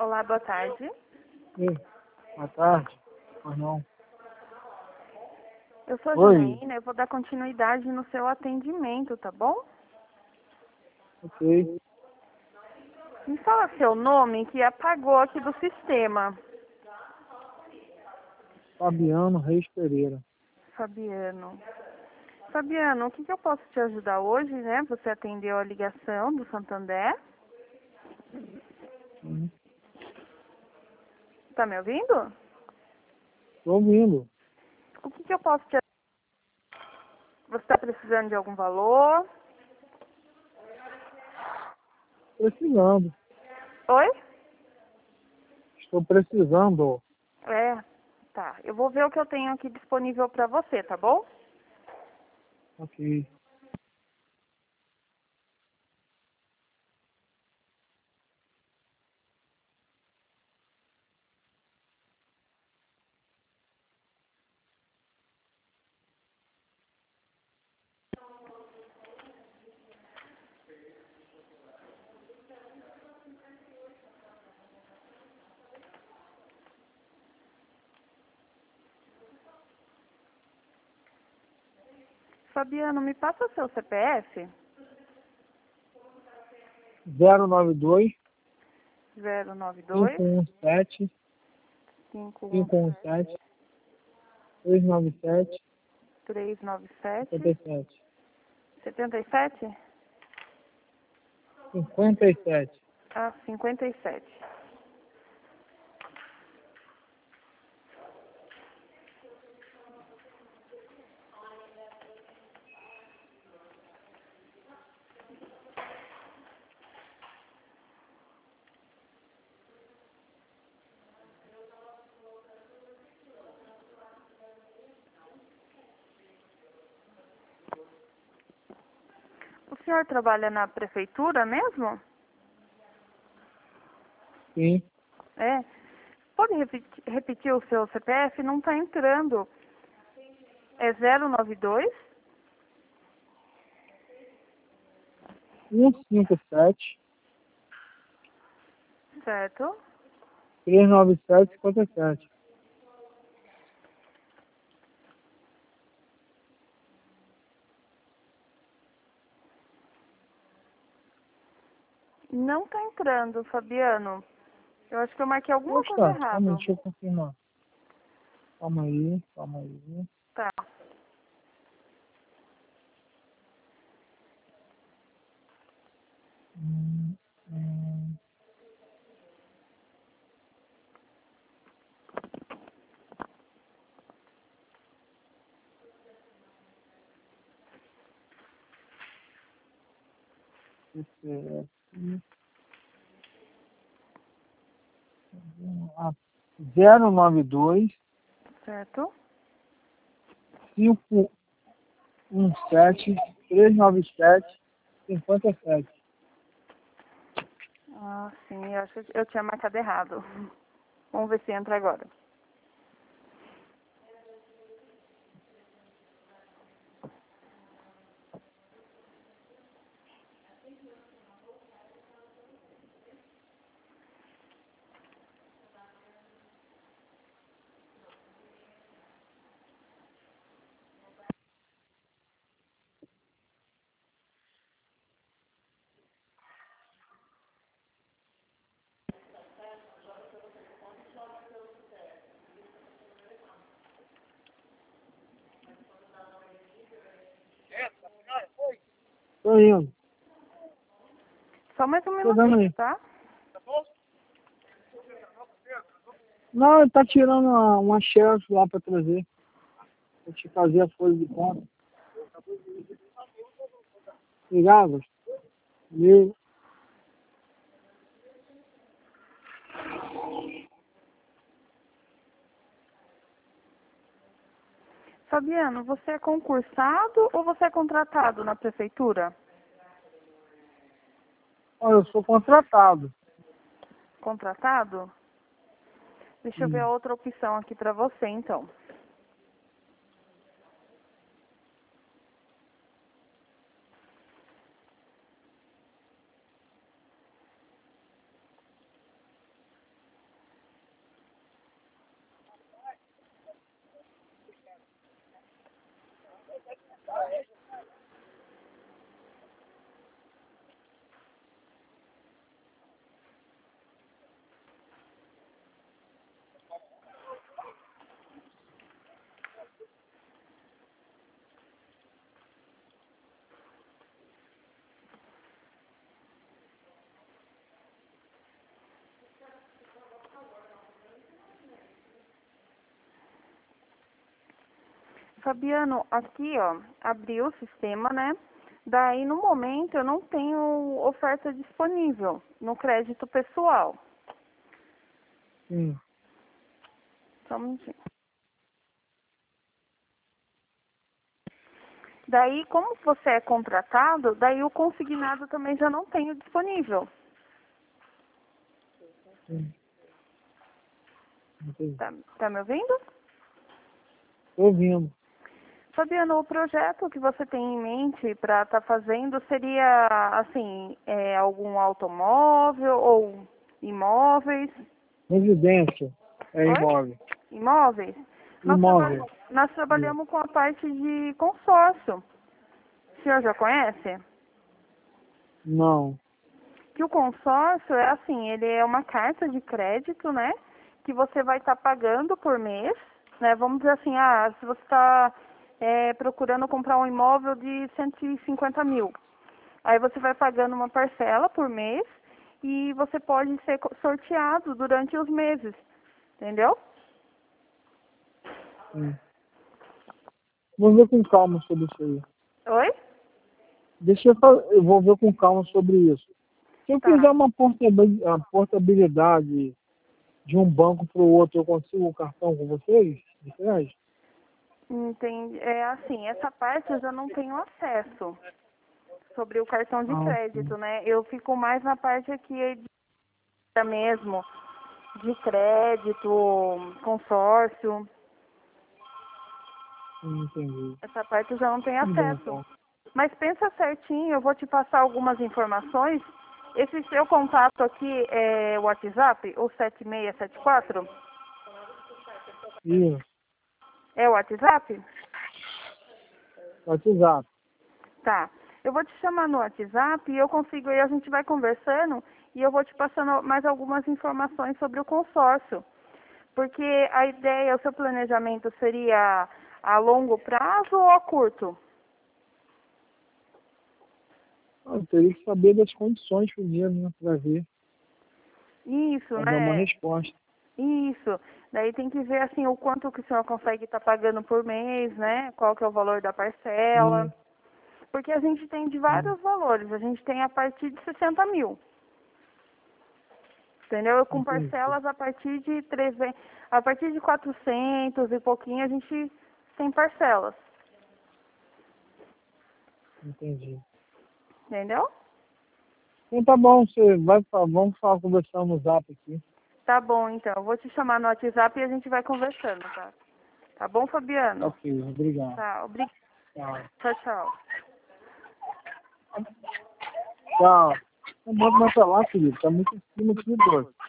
Olá, boa tarde. Sim, boa tarde. Pois não. Eu sou a Oi. Janaína, eu vou dar continuidade no seu atendimento, tá bom? Ok. Me fala seu nome que apagou aqui do sistema. Fabiano Reis Pereira. Fabiano. Fabiano, o que eu posso te ajudar hoje, né? Você atendeu a ligação do Santander. Sim. Tá me ouvindo? Estou ouvindo. O que eu posso te ajudar? Você está precisando de algum valor? Precisando. Oi? Estou precisando. É, tá. Eu vou ver o que eu tenho aqui disponível para você, tá bom? Ok. Fabiano, me passa seu CPF? 092 092 517 517 517 397 397 57. 77? 57. Ah, 57. O senhor trabalha na prefeitura mesmo? Sim. É. Pode repetir o seu CPF? Não está entrando. É 092 157 certo? 397 57. Não está entrando, Fabiano. Eu acho que eu marquei alguma coisa Poxa, calma aí, errada. deixa eu confirmar. Calma aí, calma aí. Tá. Hum, hum. CPF. Ah, 092 Certo? 517 397 57. Ah, sim. Eu acho que eu tinha marcado errado. Vamos ver se entra agora. Tô indo. Só mais um Tô dando minutinho, aí. tá? Não, ele tá tirando uma xerox lá pra trazer. Pra te fazer a folha de conta. Ligava? Ligo. Fabiano, você é concursado ou você é contratado na prefeitura? Ó, eu sou contratado. Contratado? Deixa eu ver a outra opção aqui para você, então. Fabiano, aqui, ó, abriu o sistema, né? Daí, no momento, eu não tenho oferta disponível no crédito pessoal. Sim. Só um minutinho. Daí, como você é contratado, daí o consignado também já não tenho disponível. Sim. Entendi. Tá me ouvindo? Tô ouvindo. Fabiano, o projeto que você tem em mente para estar fazendo seria, assim, algum automóvel ou imóveis? Residência é Oi? imóvel. Imóveis? Imóvel. Nós trabalhamos com a parte de consórcio. O senhor já conhece? Não. Que o consórcio é assim, ele é uma carta de crédito, né? Que você vai estar pagando por mês, né? Vamos dizer assim, se você está procurando comprar um imóvel de 150 mil. Aí você vai pagando uma parcela por mês e você pode ser sorteado durante os meses, entendeu? Sim. Vou ver com calma sobre isso aí. Oi? Eu vou ver com calma sobre isso. Se eu Tá. fizer uma portabilidade de um banco para o outro, eu consigo o cartão com vocês? De crédito? Entendi. É assim, essa parte eu já não tenho acesso sobre o cartão de Sim. crédito, né? Eu fico mais na parte aqui mesmo, de crédito, consórcio. Entendi. Essa parte eu já não tenho Tá bom, acesso. então. Mas pensa certinho, eu vou te passar algumas informações. Esse seu contato aqui é o WhatsApp, o 7674? Isso. É o WhatsApp? WhatsApp. Tá. Eu vou te chamar no WhatsApp e eu consigo aí, a gente vai conversando e eu vou te passando mais algumas informações sobre o consórcio. Porque a ideia, o seu planejamento seria a longo prazo ou a curto? Eu teria que saber das condições primeiro, né? Para ver, Isso, para dar uma né? resposta. Isso. Daí tem que ver assim o quanto que o senhor consegue estar pagando por mês, né? Qual que é o valor da parcela. Sim, Porque a gente tem de sim. vários valores. A gente tem a partir de 60 mil. Entendeu? Com Entendi. parcelas a partir de 300, a partir de 400 e pouquinho a gente tem parcelas. Entendi. Entendeu? Então tá bom, você vai vamos falar conversando no zap aqui. Tá bom, então. Eu vou te chamar no WhatsApp e a gente vai conversando, tá? Tá bom, Fabiano? Ok, obrigado. Tá, obrigada. Tchau. Tchau, tchau. Tchau. Não pode mais pra lá, querido. Tá muito em cima aqui, doido.